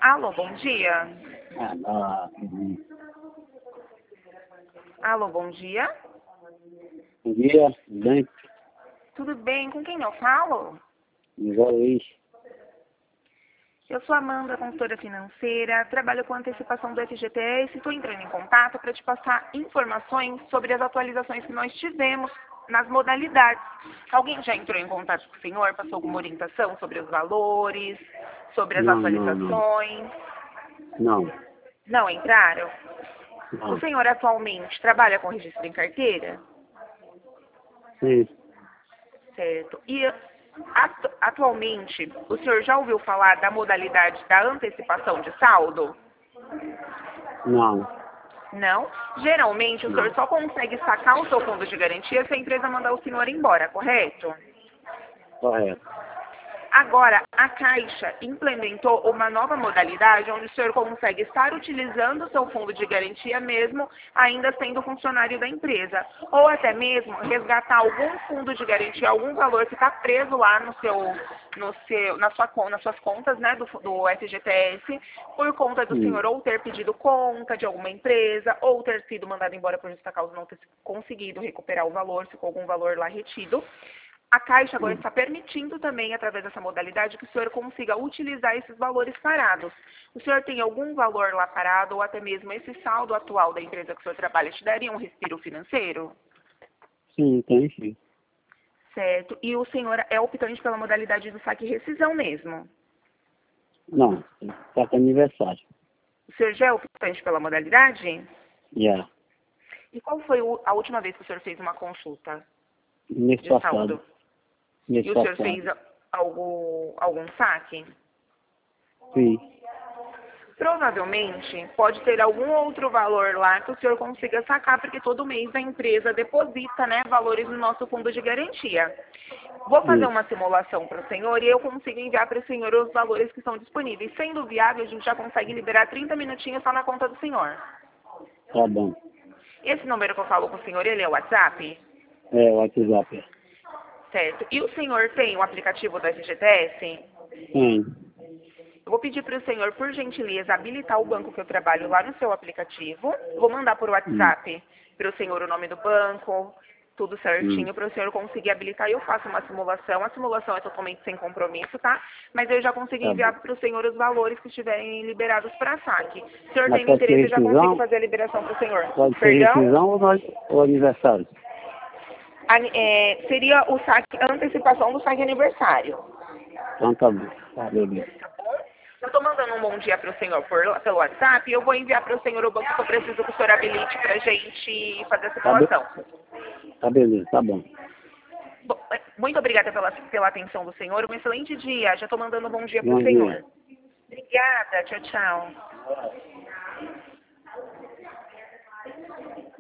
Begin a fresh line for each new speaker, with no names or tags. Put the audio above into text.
Alô, bom dia. Alô, bom dia.
Bom dia, tudo bem?
Tudo bem? Com quem eu falo?
Igual Luiz.
Eu sou Amanda, consultora financeira, trabalho com antecipação do FGTS e estou entrando em contato para te passar informações sobre as atualizações que nós tivemos nas modalidades. Alguém já entrou em contato com o senhor, passou alguma orientação sobre os valores, sobre as
Não.
atualizações?
Não.
Não entraram? O
Não.
senhor atualmente trabalha com registro em carteira?
Sim.
Certo. E atualmente, o senhor já ouviu falar da modalidade da antecipação de saldo?
Não.
Não? Geralmente, o senhor
Não.
só consegue sacar o seu fundo de garantia se a empresa mandar o senhor embora, correto?
Correto.
Agora, a Caixa implementou uma nova modalidade onde o senhor consegue estar utilizando o seu fundo de garantia mesmo ainda sendo funcionário da empresa. Ou até mesmo resgatar algum fundo de garantia, algum valor que está preso lá nas suas contas, né, do FGTS, por conta do senhor ou ter pedido conta de alguma empresa, ou ter sido mandado embora por justa causa não ter conseguido recuperar o valor, ficou algum valor lá retido. A Caixa agora está permitindo também, através dessa modalidade, que o senhor consiga utilizar esses valores parados. O senhor tem algum valor lá parado, ou até mesmo esse saldo atual da empresa que o senhor trabalha, te daria um respiro financeiro?
Sim, tem sim.
Certo. E o senhor é optante pela modalidade do saque e rescisão mesmo?
Não. Tá com aniversário.
O senhor já é optante pela modalidade?
Já.
E qual foi a última vez que o senhor fez uma consulta
Mês
de
passado.
saldo?
Mês
E o senhor
passado.
fez algum saque?
Sim.
Provavelmente pode ter algum outro valor lá que o senhor consiga sacar, porque todo mês a empresa deposita, né, valores no nosso fundo de garantia. Vou fazer
Isso.
uma simulação para o senhor e eu consigo enviar para o senhor os valores que são disponíveis. Sendo viável, a gente já consegue liberar 30 minutinhos só na conta do senhor.
Tá bom.
Esse número que eu falo com o senhor, ele é o WhatsApp?
É, o WhatsApp.
Certo. E o senhor tem o aplicativo do FGTS?
Tem.
Eu vou pedir para o senhor, por gentileza, habilitar o banco que eu trabalho lá no seu aplicativo. Vou mandar por WhatsApp para o senhor o nome do banco, tudo certinho, para o senhor conseguir habilitar. E eu faço uma simulação. A simulação é totalmente sem compromisso, tá? Mas eu já consigo
Tá bom.
enviar para o senhor os valores que estiverem liberados para saque. Se o senhor
Mas
tem
pode ser
interesse, eu já consigo
rescisão?
fazer a liberação para o senhor.
Pode ser
Perdão?
rescisão ou aniversário?
Seria o saque, a antecipação do saque aniversário.
Então tá bom. Tá, beleza.
Eu estou mandando um bom dia para o senhor pelo WhatsApp e eu vou enviar para o senhor o banco que eu preciso que o senhor habilite para a gente fazer a simulação.
Tá beleza, tá bom.
Bom, muito obrigada pela atenção do senhor. Um excelente dia. Já estou mandando um bom dia para
Bom
o
dia.
senhor. Obrigada. Tchau, tchau.